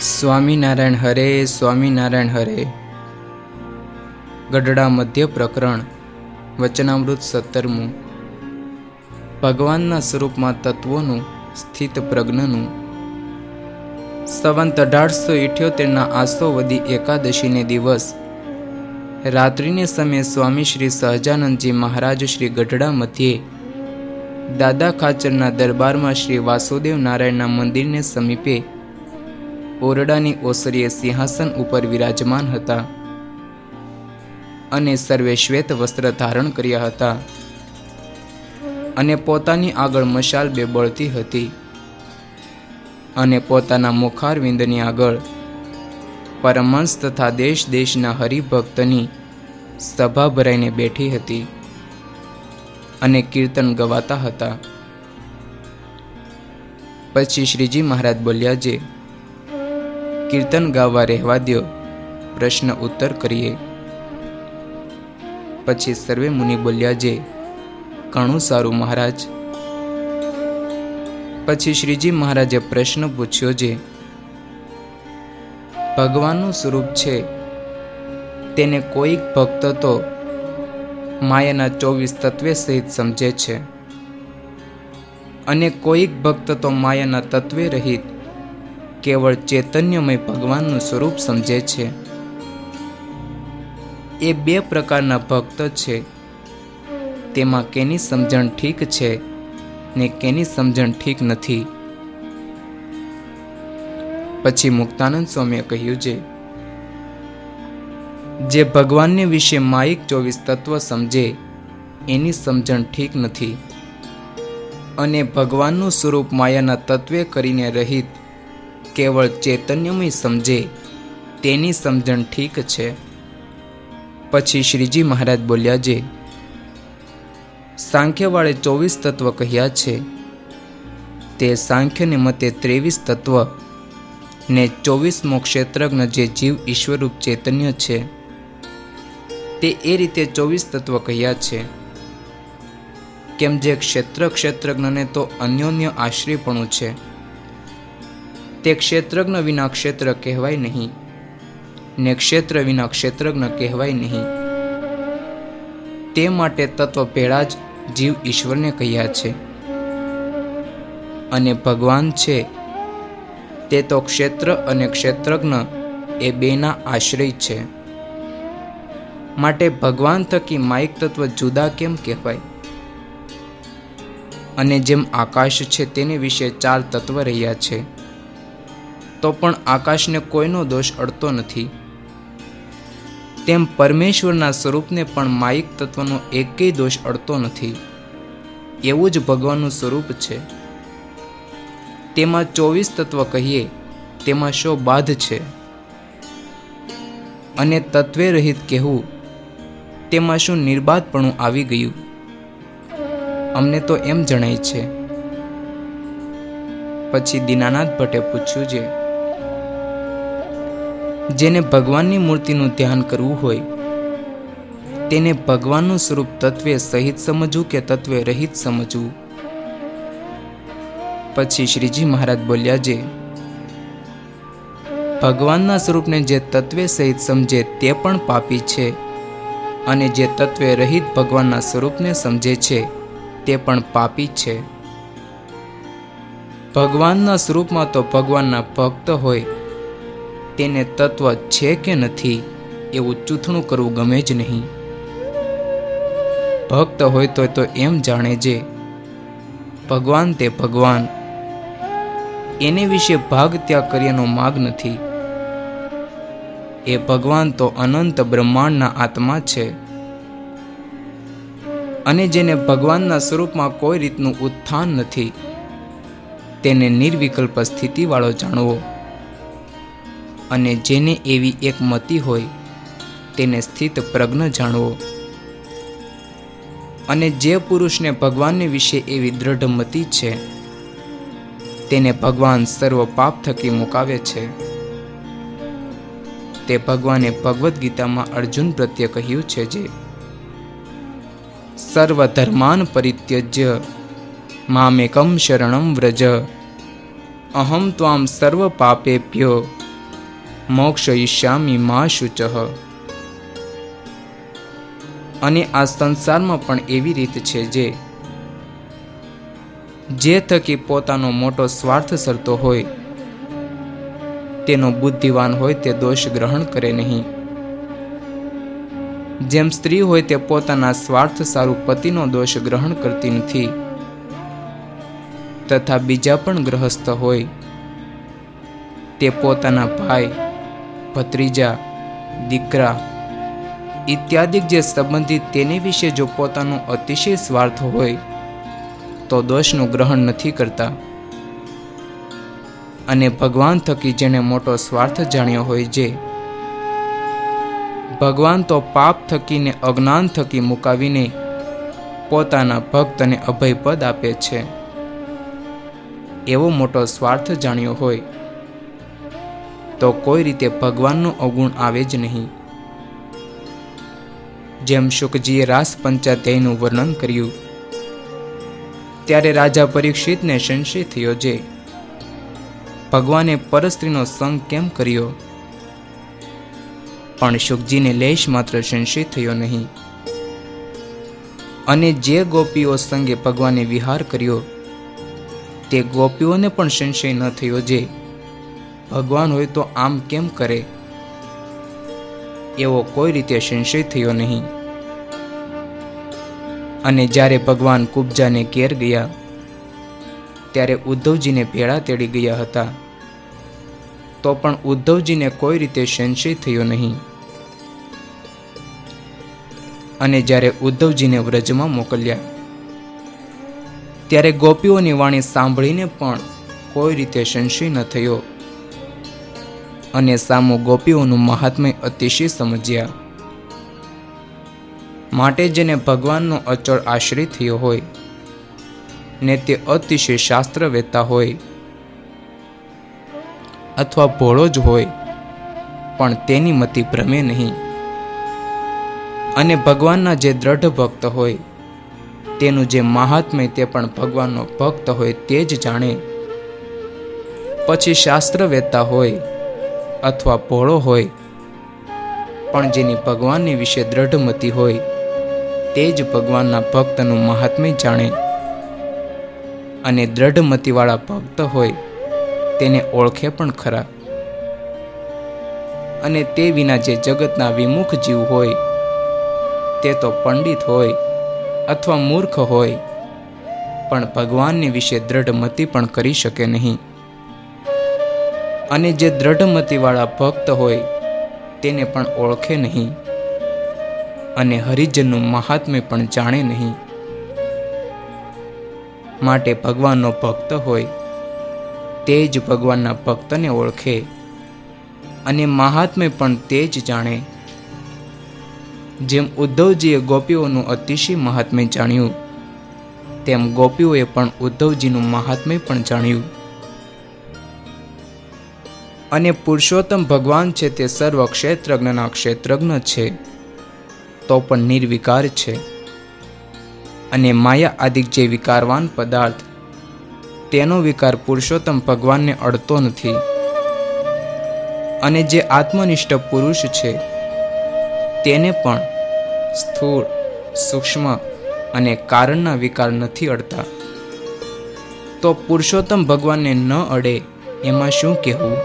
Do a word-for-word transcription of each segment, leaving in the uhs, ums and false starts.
સ્વામિનારાયણ હરે સ્વામિનારાયણ હરે. ગઢડા મધ્ય પ્રકરણ વચનામૃત સત્તરમું. ભગવાનના સ્વરૂપમાં તત્વોનું સ્થિત પ્રજ્ઞનું. સંવંત અઢારસો ઇઠ્યોતેરના આસો વદી એકાદશીને દિવસ રાત્રિને સમયે સ્વામી શ્રી સહજાનંદજી મહારાજ શ્રી ગઢડા મધ્યે દાદા ખાચરના દરબારમાં શ્રી વાસુદેવ નારાયણના મંદિરને સમીપે ઓરડાની ઓસરીએ સિંહાસન ઉપર વિરાજમાન હતા અને સર્વે શ્વેત વસ્ત્ર ધારણ કર્યા હતા અને પોતાની આગળ મશાલ બે બળતી હતી અને પોતાના મુખારવિંદની આગળ પરમહંસ તથા દેશ દેશના હરિભક્તની સભા ભરાઈને બેઠી હતી અને કીર્તન ગવાતા હતા. પછી શ્રીજી મહારાજ બોલ્યા, જે કીર્તન ગાવા રહેવા દ્યો, પ્રશ્ન ઉત્તર કરીએ. પછી સર્વે મુનિ બોલ્યા, જે ઘણું સારું મહારાજ. પછી શ્રીજી મહારાજે પ્રશ્ન પૂછ્યો, જે ભગવાનનું સ્વરૂપ છે તેને કોઈક ભક્ત તો માયાના ચોવીસ તત્વે સહિત સમજે છે અને કોઈક ભક્ત તો માયાના તત્વે રહિત કેવળ ચૈતન્યમય ભગવાનનું સ્વરૂપ સમજે છે. એ બે પ્રકારના ભક્ત છે. તેમાં કેની સમજણ ઠીક છે ને કેની સમજણ ઠીક નથી. પછી મુક્તાનંદ સ્વામીએ કહ્યું, છે જે ભગવાનને વિશે માયિક ચોવીસ તત્વ સમજે એની સમજણ ઠીક નથી અને ભગવાનનું સ્વરૂપ માયાના તત્વે કરીને રહિત કેવળ ચૈતન્યમય સમજે તેની સમજણ ઠીક છે. પછી શ્રીજી મહારાજ બોલ્યા, જે સાંખ્યવાળે ચોવીસ તત્વ કહ્યા છે તે સાંખ્યને મતે ત્રેવીસ તત્વ ને ચોવીસમો ક્ષેત્રજ્ઞ જે જીવ ઈશ્વરરૂપ ચૈતન્ય છે તે એ રીતે ચોવીસ તત્વ કહ્યા છે. કેમ જે ક્ષેત્ર ક્ષેત્રજ્ઞને તો અન્યોન્ય આશ્રયપણું છે તે ક્ષેત્રજ્ઞ વિના ક્ષેત્ર કહેવાય નહીં ને ક્ષેત્ર વિના ક્ષેત્રજ્ઞ કહેવાય નહીં. તે માટે તત્વ ભેળા જ જીવ ઈશ્વરને કહ્યા છે. અને ભગવાન છે તે તો ક્ષેત્ર અને ક્ષેત્રજ્ઞ એ બેના આશ્રય છે. માટે ભગવાન થકી માયિક તત્વ જુદા કેમ કહેવાય? અને જેમ આકાશ છે તેને વિશે ચાર તત્વ રહ્યા છે તો પણ આકાશને કોઈનો દોષ અડતો નથી, તેમ પરમેશ્વરના સ્વરૂપને પણ માયિક તત્વનો એકેય દોષ અડતો નથી. એવું જ ભગવાનનું સ્વરૂપ છે. તેમાં ચોવીસ તત્વ કહીએ તેમાં શો બાધ છે? અને તત્વે રહિત કહેવું તેમાં શું નિર્બાધપણું આવી ગયું? અમને તો એમ જણાય છે. પછી દીનાનાથ ભટ્ટે પૂછ્યું, છે જેને ભગવાનની મૂર્તિનું ધ્યાન કરવું હોય તેને ભગવાનનું સ્વરૂપ તત્વે સહિત સમજવું કે તત્વે રહિત સમજવું? પછી શ્રીજી મહારાજ બોલ્યા, જે ભગવાનના સ્વરૂપને જે તત્વે સહિત સમજે તે પણ પાપી છે અને જે તત્વે રહિત ભગવાનના સ્વરૂપને સમજે છે તે પણ પાપી છે. ભગવાનના સ્વરૂપમાં તો ભગવાનના ભક્ત હોય તેને તત્વ છે કે નથી એવું ચૂથણું કરવું ગમે જ નહીં. ભક્ત હોય તો તો એમ જાણે જે ભગવાન તે ભગવાન, એને વિશે ભાગ ત્યાગ કર્યાનો માગ નથી. એ ભગવાન તો અનંત બ્રહ્માંડના આત્મા છે. અને જેને ભગવાનના સ્વરૂપમાં કોઈ રીતનું ઉત્થાન નથી તેને નિર્વિકલ્પ સ્થિતિવાળો જાણવો. અને જેને એવી એક મતિ હોય તેને સ્થિત પ્રજ્ઞ જાણવો. અને જે પુરુષને ભગવાનને વિશે એવી દ્રઢ મતિ છે તેને ભગવાન સર્વ પાપ થકી મુકાવે છે. તે ભગવાને ભગવદ્ ગીતામાં અર્જુન પ્રત્યે કહ્યું છે, જે સર્વ ધર્માન પરિત્યજ્ય મામેકમ શરણમ વ્રજ અહમ ત્વામ સર્વ પાપેભ્યો મોક્ષયિષ્યામિ મા શુચઃ. અને આ સંસારમાં પણ એવી રીત છે જે જે થકી પોતાનો મોટો સ્વાર્થ સરતો હોય તેનો બુદ્ધિવાન હોય તે દોષ ગ્રહણ કરે નહીં. જેમ સ્ત્રી હોય તે પોતાના સ્વાર્થ સારું પતિનો દોષ ગ્રહણ કરતી નથી, તથા બીજા પણ ગ્રહસ્થ હોય તે પોતાના ભાઈ, ભત્રીજા, દીકરા ઇત્યાદિ જે સંબંધિત તેની વિશે જો પોતાનો અતિશય સ્વાર્થ હોય તો દોષનું ગ્રહણ નથી કરતા. અને ભગવાન થકી જેને મોટો સ્વાર્થ જાણ્યો હોય, જે ભગવાન તો પાપ થકી ને અજ્ઞાન થકી મુકાવીને પોતાના ભક્તને અભયપદ આપે છે, એવો મોટો સ્વાર્થ જાણ્યો હોય તો કોઈ રીતે ભગવાનનો અવગુણ આવે જ નહીં. જેમ શુકજીએ રાસ પંચાધ્યાયનું વર્ણન કર્યું ત્યારે રાજા પરીક્ષિતને સંશય થયો જે ભગવાને પરસ્ત્રીનો સંગ કેમ કર્યો, પણ શુકજીને લેશ માત્ર સંશય થયો નહીં. અને જે ગોપીઓ સંગે ભગવાને વિહાર કર્યો તે ગોપીઓને પણ સંશય ન થયો જે ભગવાન હોય તો આમ કેમ કરે, એવો કોઈ રીતે સંશય થયો નહીં. અને જ્યારે ભગવાન કુબ્જાને ઘેર ગયા ત્યારે ઉદ્ધવજીને ભેળા તેડી ગયા હતા, તો પણ ઉદ્ધવજીને કોઈ રીતે સંશય થયો નહીં. અને જ્યારે ઉદ્ધવજીને વ્રજમાં મોકલ્યા ત્યારે ગોપીઓની વાણી સાંભળીને પણ કોઈ રીતે સંશય ન થયો, અને સામો ગોપીઓનું મહાત્મ્ય અતિશય સમજ્યા. માટે જેને ભગવાનનો અચળ આશ્રય થયો હોય ને તે અતિશય શાસ્ત્ર વેતા હોય અથવા ભોળો જ હોય પણ તેની મતિ ભ્રમે નહીં. અને ભગવાનના જે દ્રઢ ભક્ત હોય તેનું જે મહાત્મ્ય તે પણ ભગવાનનો ભક્ત હોય તે જ જાણે. પછી શાસ્ત્ર વેતા હોય અથવા ભોળો હોય પણ જેની ભગવાનની વિશે દ્રઢ મતિ હોય તે જ ભગવાનના ભક્તનું મહાત્મ્ય જાણે. અને દ્રઢ મતિવાળા ભક્ત હોય તેને ઓળખે પણ ખરા. અને તે વિના જે જગતના વિમુખ જીવ હોય તે તો પંડિત હોય અથવા મૂર્ખ હોય પણ ભગવાનની વિશે દ્રઢ મતિ પણ કરી શકે નહીં. અને જે દ્રઢ મતિવાળા ભક્ત હોય તેને પણ ઓળખે નહીં અને હરિજનનું મહાત્મ્ય પણ જાણે નહીં. માટે ભગવાનનો ભક્ત હોય તે જ ભગવાનના ભક્તને ઓળખે અને મહાત્મ્ય પણ તે જ જાણે. જેમ ઉદ્ધવજીએ ગોપીઓનું અતિશય મહાત્મ્ય જાણ્યું તેમ ગોપીઓએ પણ ઉદ્ધવજીનું મહાત્મ્ય પણ જાણ્યું. અને પુરુષોત્તમ ભગવાન છે તે સર્વ ક્ષેત્રજ્ઞના ક્ષેત્રજ્ઞ છે તો પણ નિર્વિકાર છે. અને માયા આદિક જે વિકારવાન પદાર્થ તેનો વિકાર પુરુષોત્તમ ભગવાનને અડતો નથી. અને જે આત્મનિષ્ઠ પુરુષ છે તેને પણ સ્થૂળ, સૂક્ષ્મ અને કારણના વિકાર નથી અડતા. તો પુરુષોત્તમ ભગવાનને ન અડે એમાં શું કહેવું?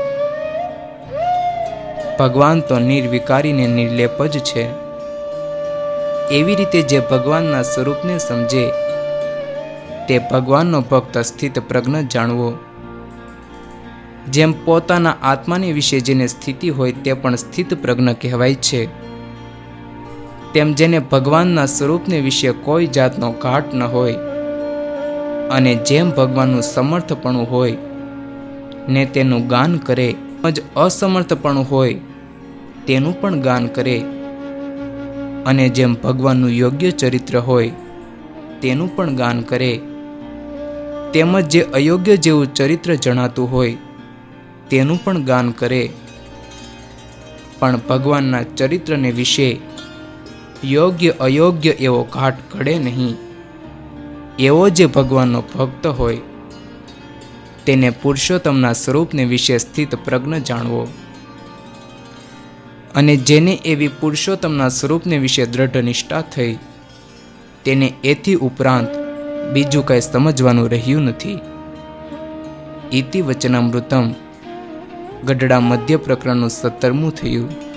ભગવાન તો નિર્વિકારીને નિર્લેપ જ છે. એવી રીતે જે ભગવાનના સ્વરૂપને સમજે તે ભગવાનનો ભક્ત સ્થિત પ્રજ્ઞ જાણવો. જેમ પોતાના આત્માની વિશે જેને સ્થિતિ હોય તે પણ સ્થિત પ્રજ્ઞ કહેવાય છે, તેમ જેને ભગવાનના સ્વરૂપને વિશે કોઈ જાતનો ઘાટ ન હોય અને જેમ ભગવાનનું સમર્થપણું હોય ને તેનું ગાન કરે, જ અસમર્થપણું હોય તેનું પણ ગાન કરે, અને જેમ ભગવાનનું યોગ્ય ચરિત્ર હોય તેનું પણ ગાન કરે, તેમજ જે અયોગ્ય જેવું ચરિત્ર જણાતું હોય તેનું પણ ગાન કરે. પણ ભગવાનના ચરિત્રને વિશે યોગ્ય અયોગ્ય એવો ઘાટ ઘડે નહીં. એવો જે ભગવાનનો ભક્ત હોય તેને પુરુષોત્તમના સ્વરૂપને વિશે સ્થિત પ્રજ્ઞ જાણવો. અને જેને એવી પુરુષોત્તમના સ્વરૂપને વિશે દ્રઢ નિષ્ઠા થઈ તેને એથી ઉપરાંત બીજું કંઈ સમજવાનું રહ્યું નથી. ઇતિ વચનામૃતમ ગઢડા મધ્ય પ્રકરણનું સત્તરમું થયું.